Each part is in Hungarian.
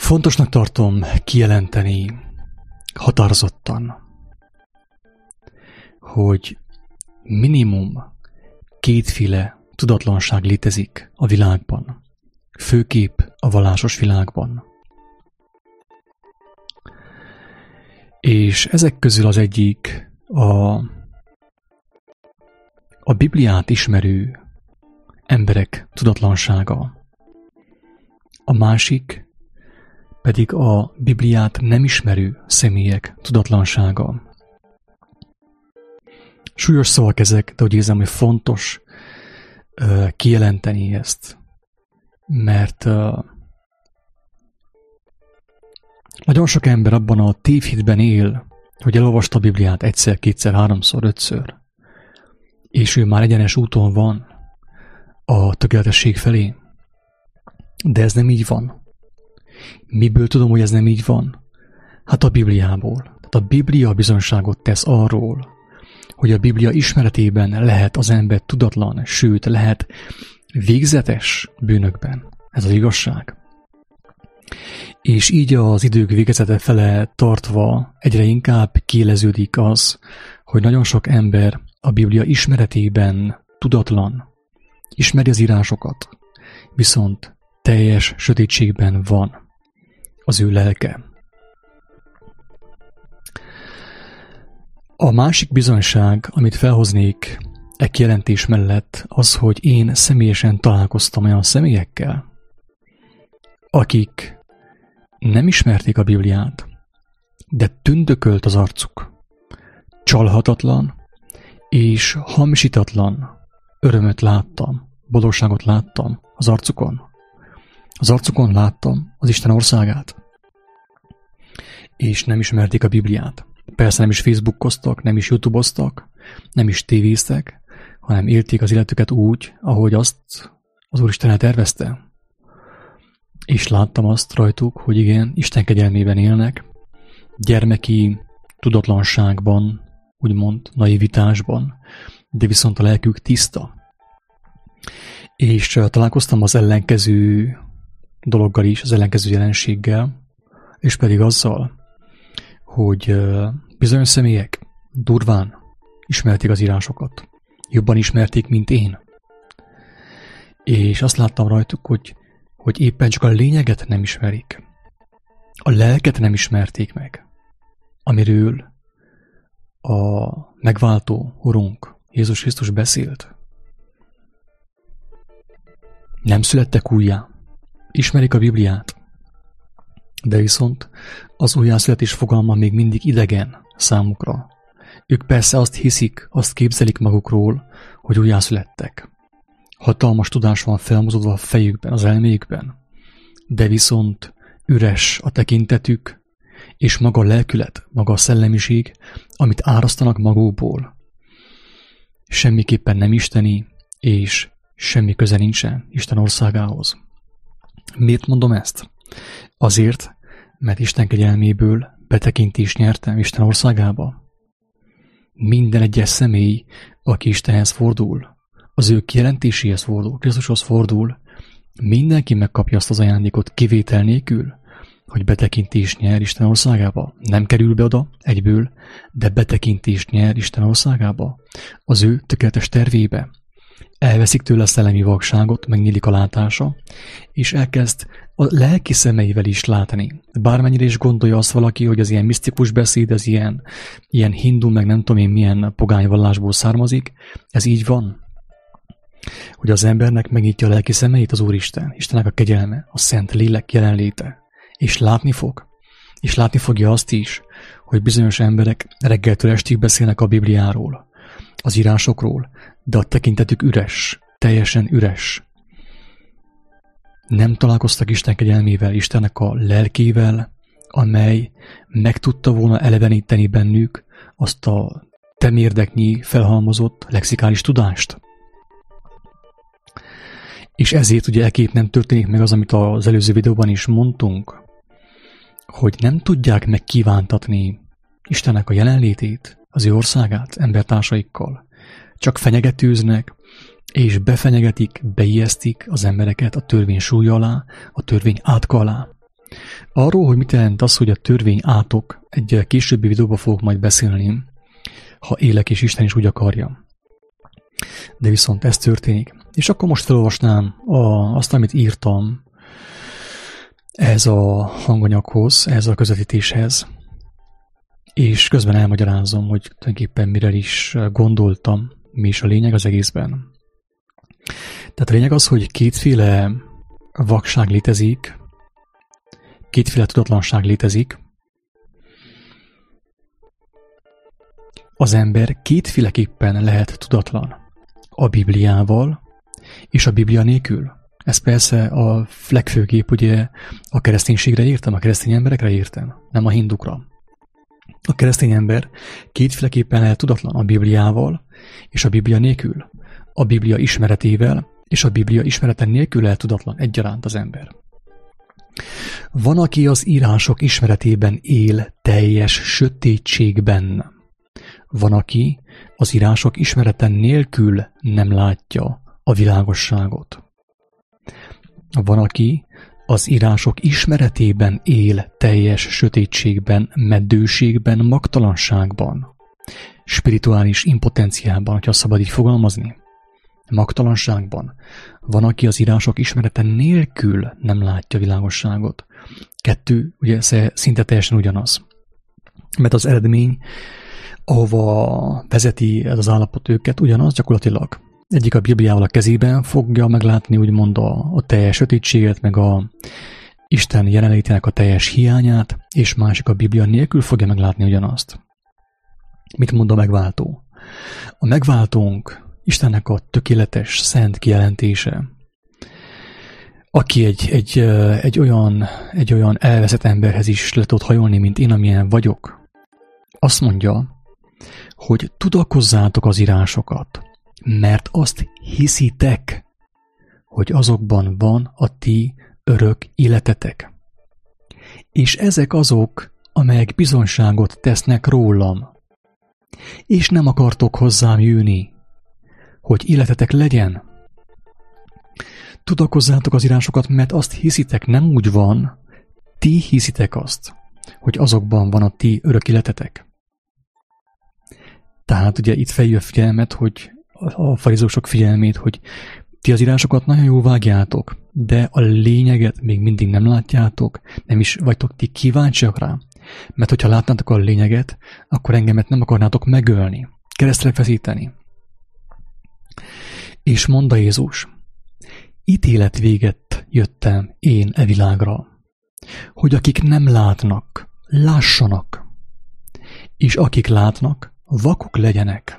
Fontosnak tartom kijelenteni határozottan, hogy minimum kétféle tudatlanság létezik a világban, főképp a vallásos világban. És ezek közül az egyik a Bibliát ismerő emberek tudatlansága. A másik pedig a Bibliát nem ismerő személyek tudatlansága. Súlyos szavak ezek, de úgy érzem, hogy fontos kijelenteni ezt, mert nagyon sok ember abban a tévhitben él, hogy elolvasta a Bibliát egyszer, kétszer, háromszor, ötször, és ő már egyenes úton van a tökéletesség felé. De ez nem így van. Miből tudom, hogy ez nem így van? Hát a Bibliából. Tehát a Biblia bizonyságot tesz arról, hogy a Biblia ismeretében lehet az ember tudatlan, sőt, lehet végzetes bűnökben. Ez az igazság. És így az idők végezete fele tartva egyre inkább kiéleződik az, hogy nagyon sok ember a Biblia ismeretében tudatlan, ismeri az írásokat, viszont teljes sötétségben van az ő lelke. A másik bizonyság, amit felhoznék e kijelentés mellett, az, hogy én személyesen találkoztam olyan személyekkel, akik nem ismerték a Bibliát, de tündökölt az arcuk. Csalhatatlan és hamisítatlan örömöt láttam, boldogságot láttam az arcukon. Az arcukon láttam az Isten országát. És nem ismerték a Bibliát. Persze nem is Facebookoztak, nem is YouTubeoztak, nem is tévéztek, hanem élték az életüket úgy, ahogy azt az Úristen eltervezte. És láttam azt rajtuk, hogy igen, Isten kegyelmében élnek, gyermeki tudatlanságban, úgymond naivitásban, de viszont a lelkük tiszta. És találkoztam az ellenkező dologgal is, az ellenkező jelenséggel, és pedig azzal, hogy bizonyos személyek durván ismerték az írásokat. Jobban ismerték, mint én. És azt láttam rajtuk, hogy éppen csak a lényeget nem ismerik. A lelket nem ismerték meg, amiről a megváltó Urunk Jézus Krisztus beszélt. Nem születtek újjá, ismerik a Bibliát, de viszont az újjászületés fogalma még mindig idegen számukra. Ők persze azt hiszik, azt képzelik magukról, hogy újjászülettek. Hatalmas tudás van felmozódva a fejükben, az elméjükben, de viszont üres a tekintetük, és maga a lelkület, maga a szellemiség, amit árasztanak magukból. Semmiképpen nem isteni, és semmi köze nincsen Isten országához. Miért mondom ezt? Azért, mert Isten kegyelméből betekintést nyertem Isten országába. Minden egyes személy, aki Istenhez fordul, az ő kijelentéséhez fordul, Krisztushoz fordul, mindenki megkapja azt az ajándékot kivétel nélkül, hogy betekintést nyer Isten országába. Nem kerül be oda egyből, de betekintést nyer Isten országába, az ő tökéletes tervébe. Elveszik tőle a szellemi vakságot, megnyílik a látása, és elkezd a lelki szemeivel is látni. Bármennyire is gondolja azt valaki, hogy az ilyen misztikus beszéd, ez ilyen hindu, meg nem tudom én milyen pogányvallásból származik, ez így van. Hogy az embernek megnyitja a lelki szemeit az Úristen, Istennek a kegyelme, a szent lélek jelenléte, és látni fog. És látni fogja azt is, hogy bizonyos emberek reggeltől estig beszélnek a Bibliáról, az írásokról, de a tekintetük üres, teljesen üres. Nem találkoztak Isten kegyelmével, Istennek a lelkével, amely meg tudta volna eleveníteni bennük azt a temérdeknyi felhalmozott lexikális tudást. És ezért ugye ekképp nem történik meg az, amit az előző videóban is mondtunk, hogy nem tudják megkívántatni Istennek a jelenlétét, az ő országát embertársaikkal. Csak fenyegetőznek, és befenyegetik, beijesztik az embereket a törvény súlya alá, a törvény átka alá. Arról, hogy mit jelent az, hogy a törvény átok, egy későbbi videóban fogok majd beszélni, ha élek és Isten is úgy akarja. De viszont ez történik. És akkor most felolvasnám azt, amit írtam ez a hanganyaghoz, ez a közvetítéshez, és közben elmagyarázom, hogy tulajdonképpen mire is gondoltam, mi is a lényeg az egészben. Tehát a lényeg az, hogy kétféle vakság létezik, kétféle tudatlanság létezik. Az ember kétféleképpen lehet tudatlan. A Bibliával és a Biblia nélkül. Ez persze a legfőképp ugye a kereszténységre értem, a keresztény emberekre értem, nem a hindukra. A keresztény ember kétféleképpen lehet tudatlan, a Bibliával és a Biblia nélkül. A Biblia ismeretével és a Biblia ismerete nélkül lehet tudatlan egyaránt az ember. Van, aki az írások ismeretében él teljes sötétségben. Van, aki az írások ismerete nélkül nem látja a világosságot. Van, aki az írások ismeretében él teljes sötétségben, meddőségben, magtalanságban, spirituális impotenciában, hogyha szabad így fogalmazni. Magtalanságban. Van, aki az írások ismerete nélkül nem látja világosságot. Kettő, ugye szinte teljesen ugyanaz. Mert az eredmény, ahova vezeti ez az állapot őket, ugyanaz gyakorlatilag. Egyik a Bibliával a kezében fogja meglátni úgymond a teljes sötétséget, meg a Isten jelenlétének a teljes hiányát, és másik a Biblia nélkül fogja meglátni ugyanazt. Mit mond a megváltó? A megváltónk Istennek a tökéletes, szent kijelentése, aki egy olyan elveszett emberhez is le tud hajolni, mint én, amilyen vagyok, azt mondja, hogy tudakozzátok az írásokat, mert azt hiszitek, hogy azokban van a ti örök életetek. És ezek azok, amelyek bizonyságot tesznek rólam, és nem akartok hozzám jönni, hogy életetek legyen. Tudakozzátok az írásokat, mert azt hiszitek, nem úgy van, ti hiszitek azt, hogy azokban van a ti örök életetek. Tehát ugye itt feljön figyelmet, hogy a farizeusok figyelmét, hogy ti az írásokat nagyon jól vágjátok, de a lényeget még mindig nem látjátok, nem is vagytok ti kíváncsiak rá. Mert hogyha látnátok a lényeget, akkor engemet nem akarnátok megölni, keresztre feszíteni. És mondta Jézus, ítélet véget jöttem én e világra, hogy akik nem látnak, lássanak, és akik látnak, vakok legyenek.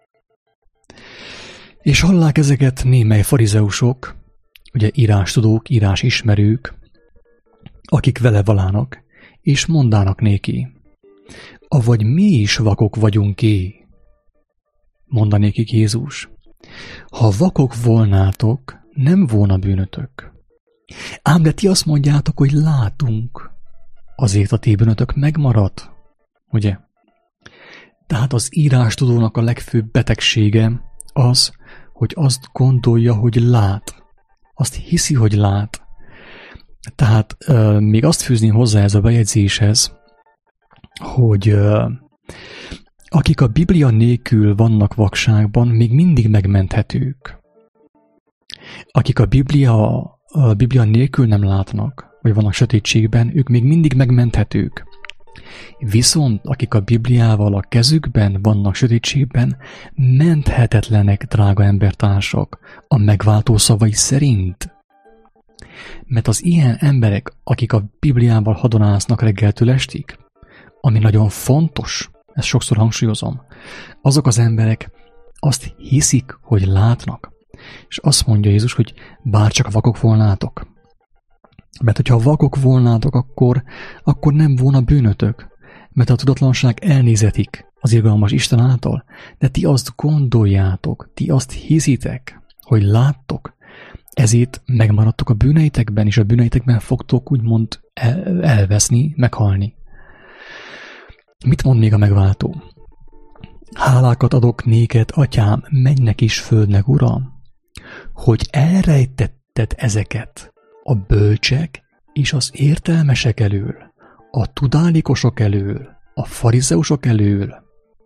És hallák ezeket némely farizeusok, ugye írástudók, írásismerők, akik vele valának, és mondának néki, avagy mi is vakok vagyunk-e? Mondanékik Jézus, ha vakok volnátok, nem volna bűnötök. Ám de ti azt mondjátok, hogy látunk, azért a ti bűnötök megmaradt, ugye? Tehát az írástudónak a legfőbb betegsége az, hogy azt gondolja, hogy lát. Azt hiszi, hogy lát. Tehát még azt fűzném hozzá ez a bejegyzéshez, hogy akik a Biblia nélkül vannak vakságban, még mindig megmenthetők. Akik a Biblia nélkül nem látnak, vagy vannak sötétségben, ők még mindig megmenthetők. Viszont akik a Bibliával a kezükben vannak sötétségben, menthetetlenek, drága embertársak, a megváltó szavai szerint. Mert az ilyen emberek, akik a Bibliával hadonásznak reggeltől estig, ami nagyon fontos, ezt sokszor hangsúlyozom, azok az emberek azt hiszik, hogy látnak. És azt mondja Jézus, hogy bárcsak vakok volnátok. Mert hogyha vakok volnátok, akkor nem volna bűnötök. Mert a tudatlanság elnézetik az irgalmas Isten által. De ti azt gondoljátok, ti azt hiszitek, hogy láttok. Ezért megmaradtok a bűneitekben, és a bűneitekben fogtok úgymond elveszni, meghalni. Mit mond még a megváltó? Hálákat adok néked, atyám, mennek is földnek, uram, hogy elrejtetted ezeket a bölcsek és az értelmesek elől, a tudálékosok elől, a farizeusok elől,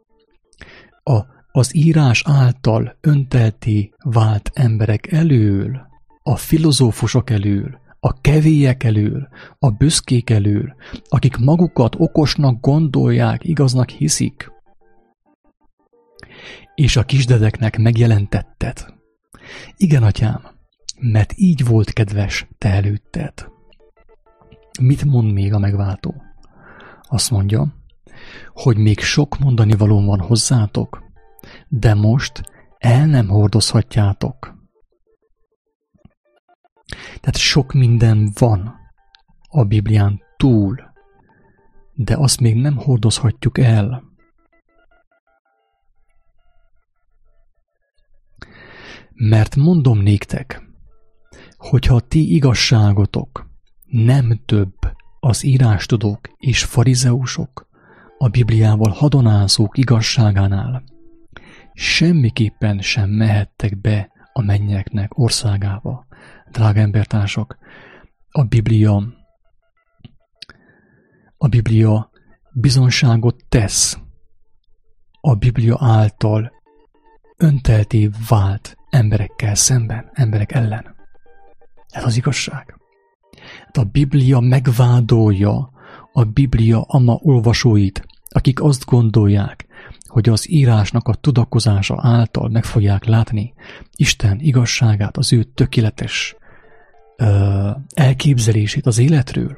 az írás által öntelté vált emberek elől, a filozófusok elől, a kevélyek elől, a büszkék elől, akik magukat okosnak gondolják, igaznak hiszik, és a kisdedeknek megjelentetted. Igen, atyám, mert így volt kedves te előtted. Mit mond még a megváltó? Azt mondja, hogy még sok mondani valóm van hozzátok, de most el nem hordozhatjátok. Tehát sok minden van a Biblián túl, de azt még nem hordozhatjuk el. Mert mondom néktek, hogyha a ti igazságotok nem több az írástudók és farizeusok, a Bibliával hadonázók igazságánál, semmiképpen sem mehettek be a mennyeknek országába. Drága embertársak, a Biblia bizonságot tesz a Biblia által öntelté vált emberekkel szemben, emberek ellen. Ez az igazság. A Biblia megvádolja a Biblia ama olvasóit, akik azt gondolják, hogy az írásnak a tudakozása által meg fogják látni Isten igazságát, az ő tökéletes elképzelését az életről.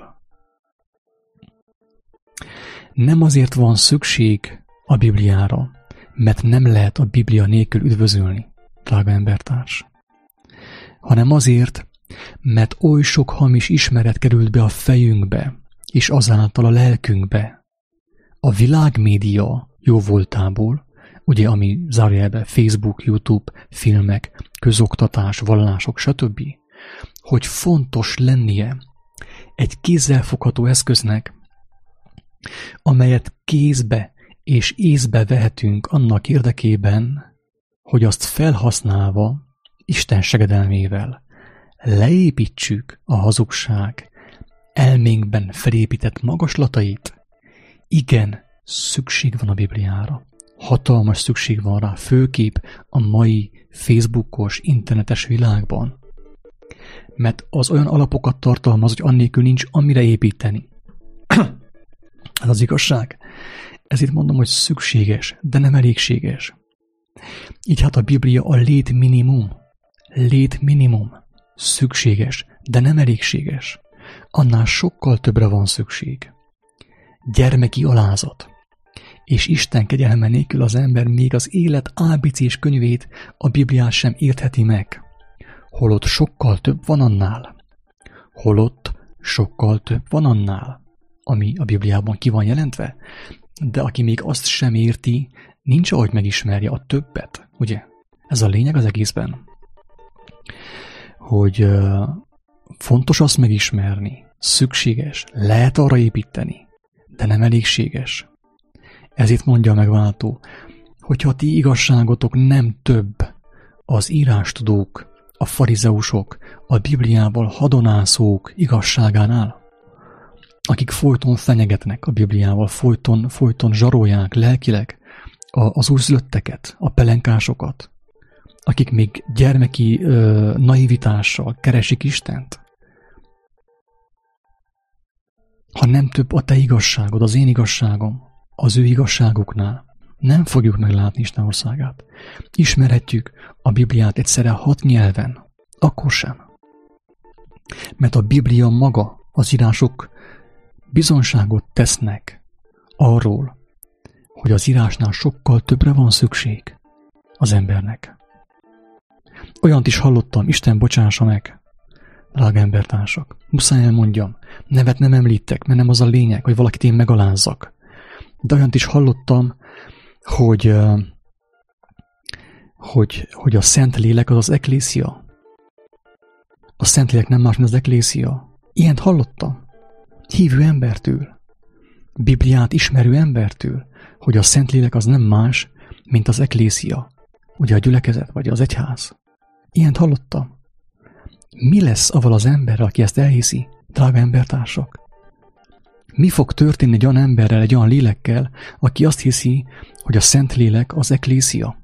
Nem azért van szükség a Bibliára, mert nem lehet a Biblia nélkül üdvözölni, drága embertárs, hanem azért, mert oly sok hamis ismeret került be a fejünkbe, és azáltal a lelkünkbe. A világmédia jóvoltából, ugye, ami zárójelben Facebook, YouTube, filmek, közoktatás, vallások, stb., hogy fontos lennie egy kézzelfogható eszköznek, amelyet kézbe és észbe vehetünk annak érdekében, hogy azt felhasználva Isten segedelmével leépítsük a hazugság elménkben felépített magaslatait. Igen, szükség van a Bibliára. Hatalmas szükség van rá, főképp a mai Facebookos, internetes világban. Mert az olyan alapokat tartalmaz, hogy annélkül nincs amire építeni. Ez az igazság. Ezért mondom, hogy szükséges, de nem elégséges. Így hát a Biblia a létminimum. Létminimum. Szükséges, de nem elégséges. Annál sokkal többre van szükség. Gyermeki alázat. És Isten kegyelme nélkül az ember még az élet ABC-s könyvét, a Bibliát sem értheti meg. Holott sokkal több van annál. Ami a Bibliában ki van jelentve, de aki még azt sem érti, nincs ahogy megismerje a többet, ugye? Ez a lényeg az egészben. Hogy fontos azt megismerni, szükséges, lehet arra építeni, de nem elégséges. Ezért mondja a megváltó, hogyha a ti igazságotok nem több az írástudók, a farizeusok, a Bibliával hadonászók igazságánál, akik folyton fenyegetnek a Bibliával, folyton zsarolják lelkileg az újszülötteket, a pelenkásokat, akik még gyermeki naivitással keresik Istent. Ha nem több a te igazságod, az én igazságom, az ő igazságuknál, nem fogjuk meglátni Isten országát. Ismerhetjük a Bibliát egyszerre 6 nyelven, akkor sem. Mert a Biblia maga, az írások bizonságot tesznek arról, hogy az írásnál sokkal többre van szükség az embernek. Olyant is hallottam, Isten bocsássa meg, drága embertársak. Muszáj elmondjam, nevet nem említek, mert nem az a lényeg, hogy valakit én megalázzak. De olyant is hallottam, hogy a Szent Lélek az eklészia. A Szent Lélek nem más, mint az eklészia. Ilyent hallottam. Hívő embertől, Bibliát ismerő embertől, hogy a Szentlélek az nem más, mint az eklészia, ugye a gyülekezet vagy az egyház. Ilyent hallottam. Mi lesz avval az emberrel, aki ezt elhiszi? Drága embertársak! Mi fog történni egy olyan emberrel, egy olyan lélekkel, aki azt hiszi, hogy a Szentlélek az eklészia,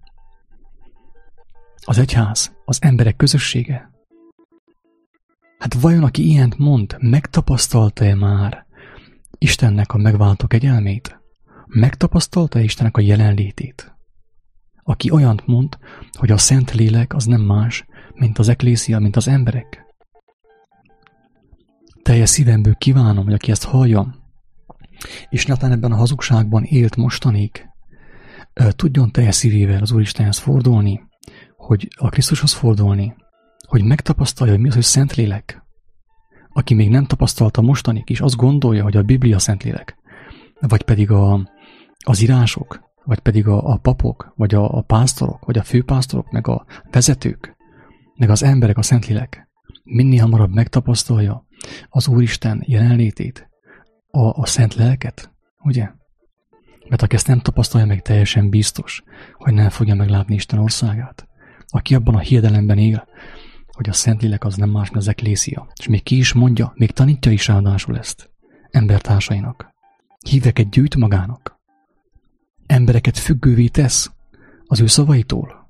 az egyház, az emberek közössége? Hát vajon aki ilyent mond, megtapasztalta-e már Istennek a megváltó kegyelmét? Megtapasztalta-e Istennek a jelenlétét? Aki olyant mond, hogy a Szentlélek az nem más, mint az eklészia, mint az emberek. Teljes szívemből kívánom, hogy aki ezt hallja, és netán ebben a hazugságban élt mostanig, tudjon teljes szívével az Úristenhez fordulni, hogy a Krisztushoz fordulni, hogy megtapasztalja, hogy mi az, hogy Szentlélek. Aki még nem tapasztalta mostanig, és azt gondolja, hogy a Biblia Szentlélek, vagy pedig az írások, vagy pedig a papok, vagy a pásztorok, vagy a főpásztorok, meg a vezetők, meg az emberek, a Szentlélek, minél hamarabb megtapasztalja az Úristen jelenlétét, a Szent Lelket, ugye? Mert aki ezt nem tapasztalja meg, teljesen biztos, hogy nem fogja meglátni Isten országát. Aki abban a hiedelemben él, hogy a Szentlélek az nem más, mint az eklészia. És még ki is mondja, még tanítja is ráadásul ezt embertársainak. Híveket gyűjt magának. Embereket függővé tesz az ő szavaitól.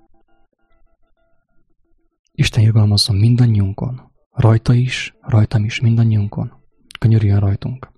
Isten irgalmazzon mindannyiunkon. Rajta is, rajtam is, mindannyiunkon. Könyörüljön rajtunk.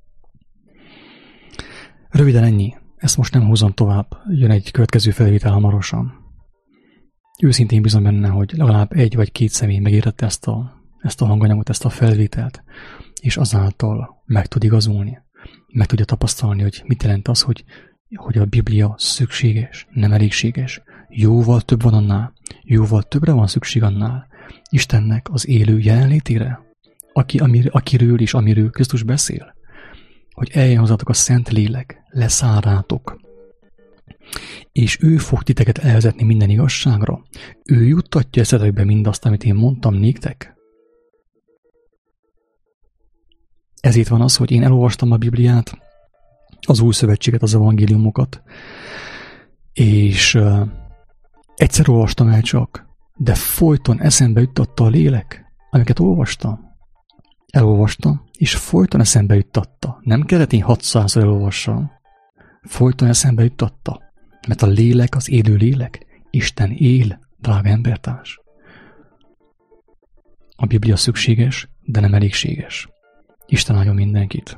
Röviden ennyi. Ezt most nem húzom tovább. Jön egy következő felvétel hamarosan. Őszintén bízom benne, hogy legalább egy vagy két személy megértette ezt a hanganyagot, ezt a felvételt, és azáltal meg tud igazulni, meg tudja tapasztalni, hogy mit jelent az, hogy a Biblia szükséges, nem elégséges. Jóval több van annál, jóval többre van szükség annál Istennek az élő jelenlétére, akiről és amiről Krisztus beszél, hogy eljön hozzátok a Szent Lélek, leszáll rátok, és ő fog titeket elvezetni minden igazságra. Ő juttatja eszetekbe mindazt, amit én mondtam néktek. Ezért van az, hogy én elolvastam a Bibliát, az Új Szövetséget, az evangéliumokat, és egyszer olvastam el csak, de folyton eszembe juttatta a lélek, amiket olvastam. Elolvastam, és folyton eszembe juttatta. Nem kellett én 600-szor elolvassam. Folyton eszembe juttatta. Mert a lélek, az élő lélek, Isten él, drága embertárs. A Biblia szükséges, de nem elégséges. Isten áldjon mindenkit.